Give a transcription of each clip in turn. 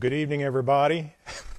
Good evening, everybody.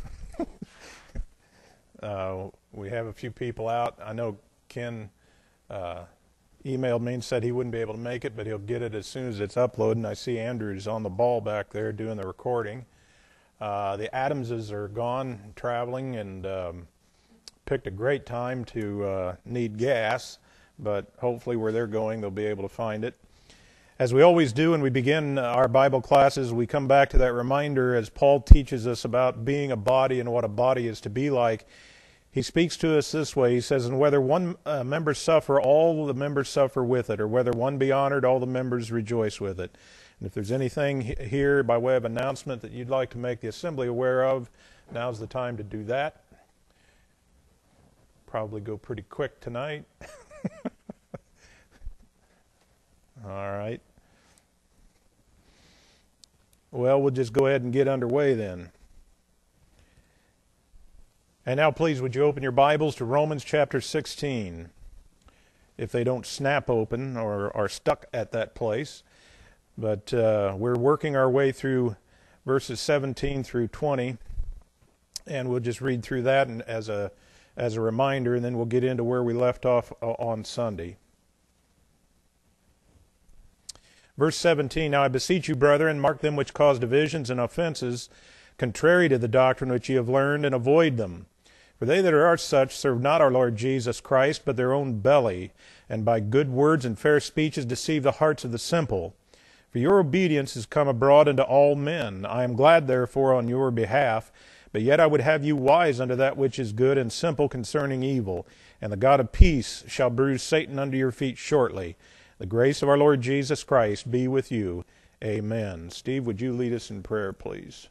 We have a few people out. I know Ken emailed me and said he wouldn't be able to make it, but he'll get it as soon as it's uploaded. And I see Andrew's on the ball back there doing the recording. The Adamses are gone traveling and picked a great time to need gas, but hopefully where they're going, they'll be able to find it. As we always do when we begin our Bible classes, we come back to that reminder as Paul teaches us about being a body and what a body is to be like. He speaks to us this way. He says, and whether one member suffer, all the members suffer with it, or whether one be honored, all the members rejoice with it. And if there's anything here by way of announcement that you'd like to make the assembly aware of, now's the time to do that. Probably go pretty quick tonight. All right. Well, we'll just go ahead and get underway then. And now, please, would you open your Bibles to Romans chapter 16? If they don't snap open or are stuck at that place. But we're working our way through verses 17 through 20. And we'll just read through that as a reminder, and then we'll get into where we left off on Sunday. Verse 17, Now I beseech you, brethren, mark them which cause divisions and offenses, contrary to the doctrine which ye have learned, and avoid them. For they that are such serve not our Lord Jesus Christ, but their own belly, and by good words and fair speeches deceive the hearts of the simple. For your obedience is come abroad unto all men. I am glad therefore on your behalf, but yet I would have you wise unto that which is good and simple concerning evil. And the God of peace shall bruise Satan under your feet shortly. The grace of our Lord Jesus Christ be with you. Amen. Steve, would you lead us in prayer, please?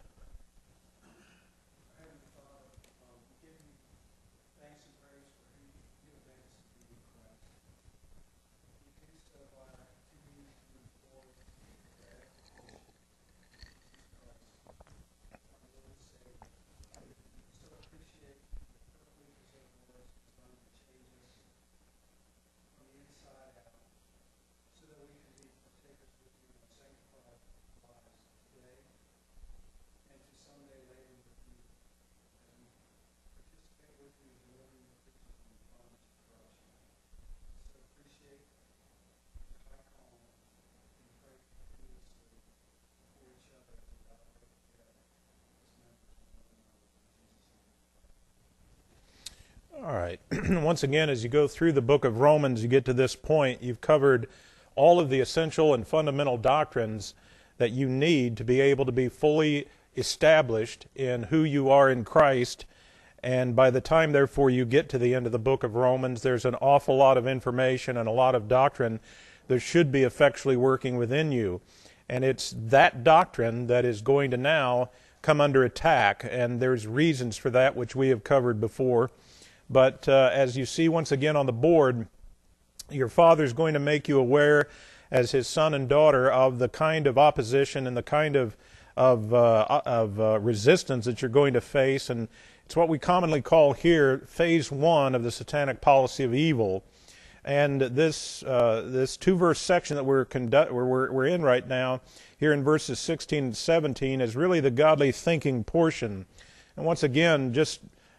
All right. Once again, as you go through the book of Romans, you get to this point, you've covered all of the essential and fundamental doctrines that you need to be able to be fully established in who you are in Christ. And by the time, therefore, you get to the end of the book of Romans, there's an awful lot of information and a lot of doctrine that should be effectually working within you. And it's that doctrine that is going to now come under attack. And there's reasons for that, which we have covered before. But as you see once again on the board, your father is going to make you aware as his son and daughter of the kind of opposition and the kind of resistance that you're going to face. And it's what we commonly call here phase one of the satanic policy of evil. And this 2-verse section that we're in right now, here in verses 16 and 17, is really the godly thinking portion. And once again, just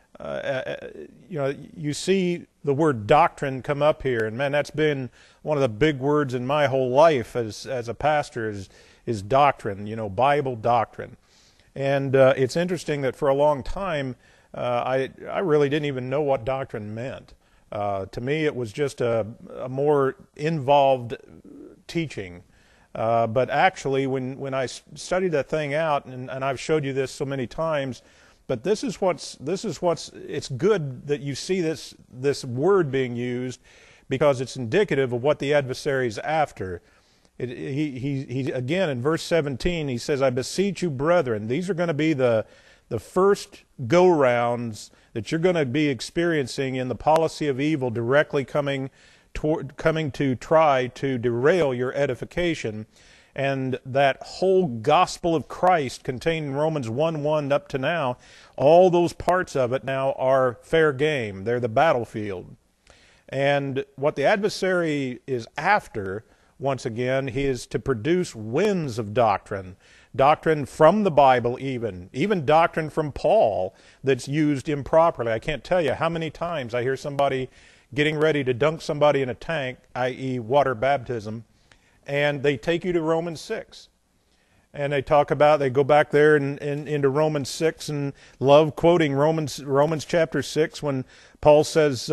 you see the word doctrine come up here, and man, that's been one of the big words in my whole life as a pastor is doctrine, Bible doctrine. And it's interesting that for a long time I really didn't even know what doctrine meant. To me, it was just a more involved teaching. But actually, when I studied that thing out, and I've showed you this so many times. But this is what's it's good that you see this word being used, because it's indicative of what the adversary is after. He again in verse 17 he says, I beseech you, brethren. These are going to be the first go-rounds that you're going to be experiencing in the policy of evil directly coming to try to derail your edification. And that whole gospel of Christ contained in Romans 1:1 up to now, all those parts of it now are fair game. They're the battlefield. And what the adversary is after once again, he is to produce winds of doctrine. Doctrine from the Bible even doctrine from Paul that's used improperly. I can't tell you how many times I hear somebody getting ready to dunk somebody in a tank, i.e. water baptism, and they take you to Romans 6. And they talk about, they go back there and into Romans 6 and love quoting Romans chapter 6 when Paul says,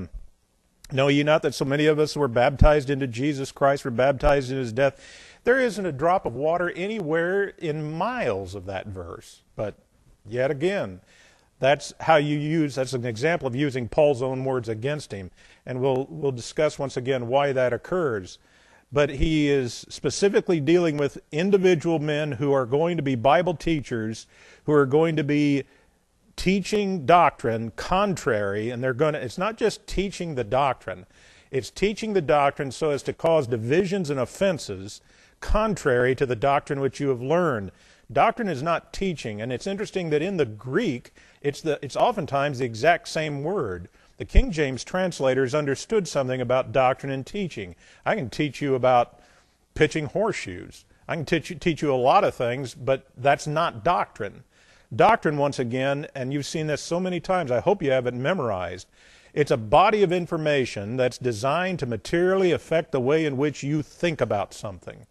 know ye not that so many of us were baptized into Jesus Christ, were baptized in his death? There isn't a drop of water anywhere in miles of that verse. But yet again, that's how you use, that's an example of using Paul's own words against him. And we'll discuss once again why that occurs. But he is specifically dealing with individual men who are going to be Bible teachers, who are going to be teaching doctrine contrary, and it's not just teaching the doctrine, it's teaching the doctrine so as to cause divisions and offenses contrary to the doctrine which you have learned. Doctrine is not teaching, and it's interesting that in the Greek, it's oftentimes the exact same word. The King James translators understood something about doctrine and teaching. I can teach you about pitching horseshoes. I can teach you a lot of things, but that's not doctrine. Doctrine, once again, and you've seen this so many times, I hope you have it memorized, it's a body of information that's designed to materially affect the way in which you think about something.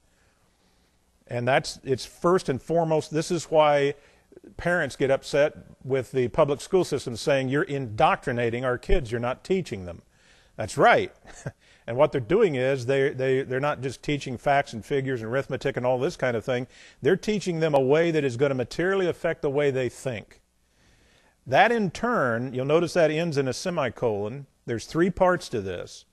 And it's first and foremost, this is why parents get upset with the public school system saying, you're indoctrinating our kids, you're not teaching them. That's right. And what they're doing is they're not just teaching facts and figures and arithmetic and all this kind of thing. They're teaching them a way that is going to materially affect the way they think. That in turn, you'll notice that ends in a semicolon. There's 3 parts to this.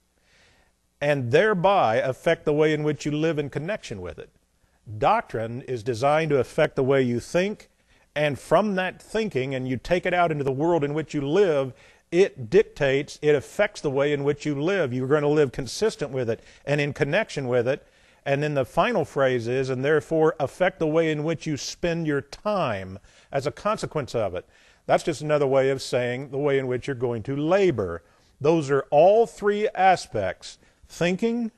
And thereby affect the way in which you live in connection with it. Doctrine is designed to affect the way you think, and from that thinking, and you take it out into the world in which you live, it dictates, it affects the way in which you live. You're going to live consistent with it and in connection with it. And then the final phrase is, and therefore affect the way in which you spend your time as a consequence of it. That's just another way of saying the way in which you're going to labor. Those are all 3 aspects: thinking,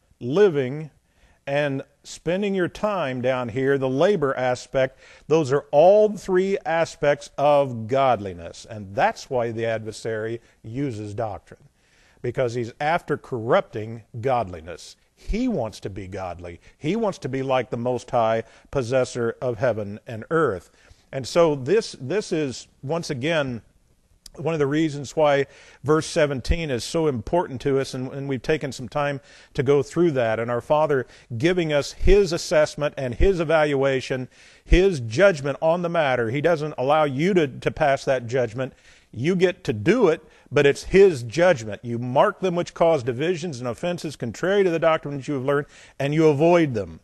living, and spending your time down here, the labor aspect. Those are all 3 aspects of godliness. And that's why the adversary uses doctrine, because he's after corrupting godliness. He wants to be godly. He wants to be like the Most High, possessor of heaven and earth. And so this is, once again, one of the reasons why verse 17 is so important to us, and we've taken some time to go through that, and our Father giving us His assessment and His evaluation, His judgment on the matter. He doesn't allow you to pass that judgment. You get to do it, but it's His judgment. You mark them which cause divisions and offenses contrary to the doctrine that you have learned, and you avoid them.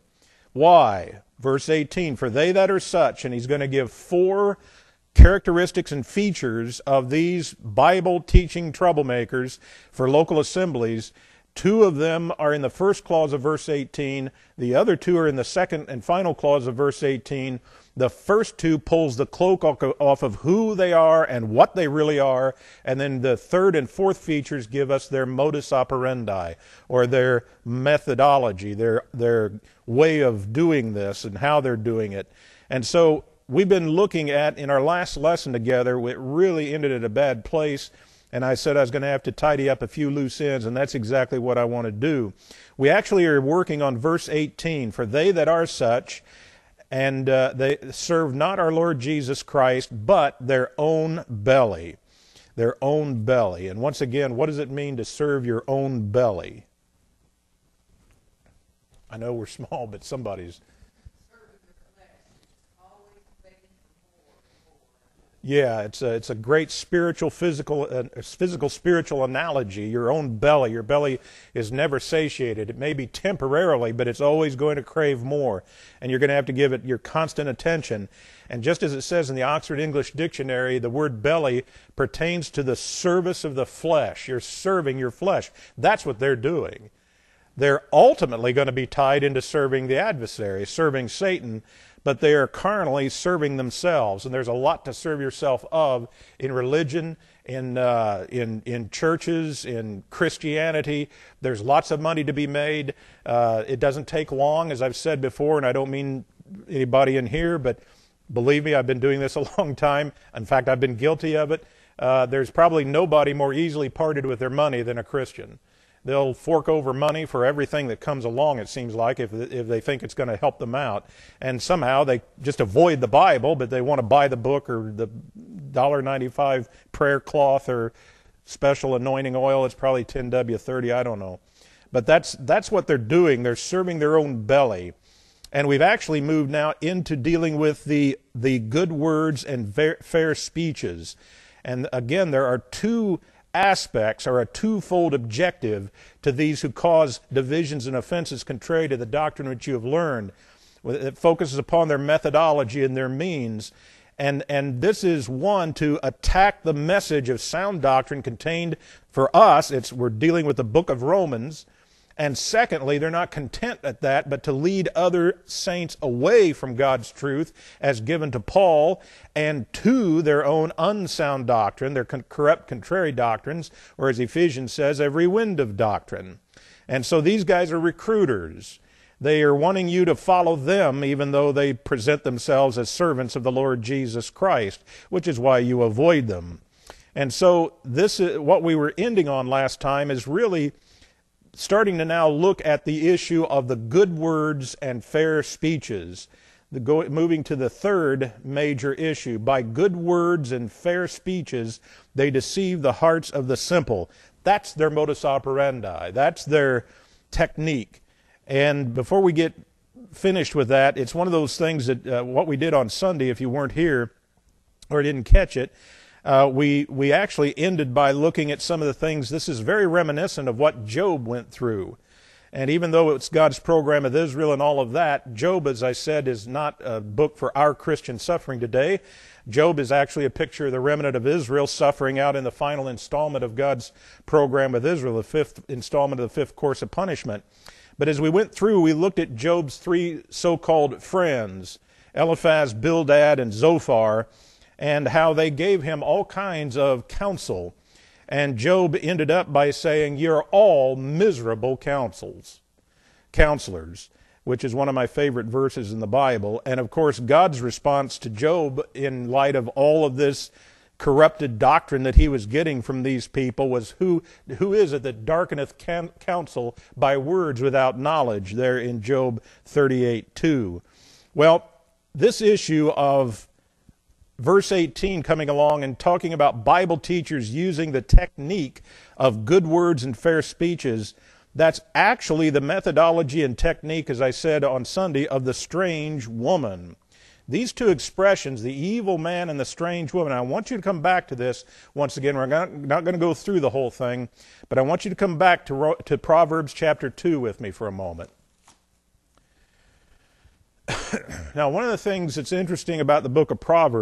Why? Verse 18, for they that are such, and he's going to give 4 characteristics and features of these Bible teaching troublemakers for local assemblies. 2 of them are in the first clause of verse 18. The other 2 are in the second and final clause of verse 18. The first 2 pulls the cloak off of who they are and what they really are. And then the third and fourth features give us their modus operandi, or their methodology, their way of doing this and how they're doing it. And so we've been looking at, in our last lesson together, it really ended at a bad place, and I said I was going to have to tidy up a few loose ends, and that's exactly what I want to do. We actually are working on verse 18, for they that are such, and they serve not our Lord Jesus Christ, but their own belly. Their own belly. And once again, what does it mean to serve your own belly? I know we're small, but somebody's... Yeah, it's a great spiritual, physical, spiritual analogy. Your own belly. Your belly is never satiated. It may be temporarily, but it's always going to crave more. And you're going to have to give it your constant attention. And just as it says in the Oxford English Dictionary, the word belly pertains to the service of the flesh. You're serving your flesh. That's what they're doing. they're ultimately going to be tied into serving the adversary, serving Satan, but they are carnally serving themselves. And there's a lot to serve yourself of in religion, in churches, in Christianity. There's lots of money to be made. It doesn't take long, as I've said before, and I don't mean anybody in here, but believe me, I've been doing this a long time. In fact, I've been guilty of it. There's probably nobody more easily parted with their money than a Christian. They'll fork over money for everything that comes along, it seems like, if they think it's going to help them out. And somehow they just avoid the Bible, but they want to buy the book or the $1.95 prayer cloth or special anointing oil. It's probably 10W30, I don't know. But that's what they're doing. They're serving their own belly. And we've actually moved now into dealing with the good words and fair speeches. And again, there are two aspects or a twofold objective to these who cause divisions and offenses contrary to the doctrine which you have learned. It focuses upon their methodology and their means. And this is one, to attack the message of sound doctrine contained for us. We're dealing with the book of Romans. And secondly, they're not content at that, but to lead other saints away from God's truth as given to Paul and to their own unsound doctrine, their corrupt, contrary doctrines, or as Ephesians says, every wind of doctrine. And so these guys are recruiters. They are wanting you to follow them, even though they present themselves as servants of the Lord Jesus Christ, which is why you avoid them. And so this is what we were ending on last time, is really starting to now look at the issue of the good words and fair speeches, moving to the third major issue. By good words and fair speeches, they deceive the hearts of the simple. That's their modus operandi. That's their technique. And before we get finished with that, it's one of those things that what we did on Sunday, if you weren't here or didn't catch it, we actually ended by looking at some of the things. This is very reminiscent of what Job went through. And even though it's God's program of Israel and all of that, Job, as I said, is not a book for our Christian suffering today. Job is actually a picture of the remnant of Israel suffering out in the final installment of God's program with Israel, the fifth installment of the fifth course of punishment. But as we went through, we looked at Job's three so-called friends, Eliphaz, Bildad, and Zophar, and how they gave him all kinds of counsel. And Job ended up by saying, "You're all miserable counselors," which is one of my favorite verses in the Bible. And of course, God's response to Job in light of all of this corrupted doctrine that he was getting from these people was, who is it that darkeneth counsel by words without knowledge, there in Job 38:2. Well, this issue of verse 18 coming along and talking about Bible teachers using the technique of good words and fair speeches, that's actually the methodology and technique, as I said on Sunday, of the strange woman. These two expressions, the evil man and the strange woman, I want you to come back to this once again. We're not going to go through the whole thing, but I want you to come back to Proverbs chapter 2 with me for a moment. Now, one of the things that's interesting about the book of Proverbs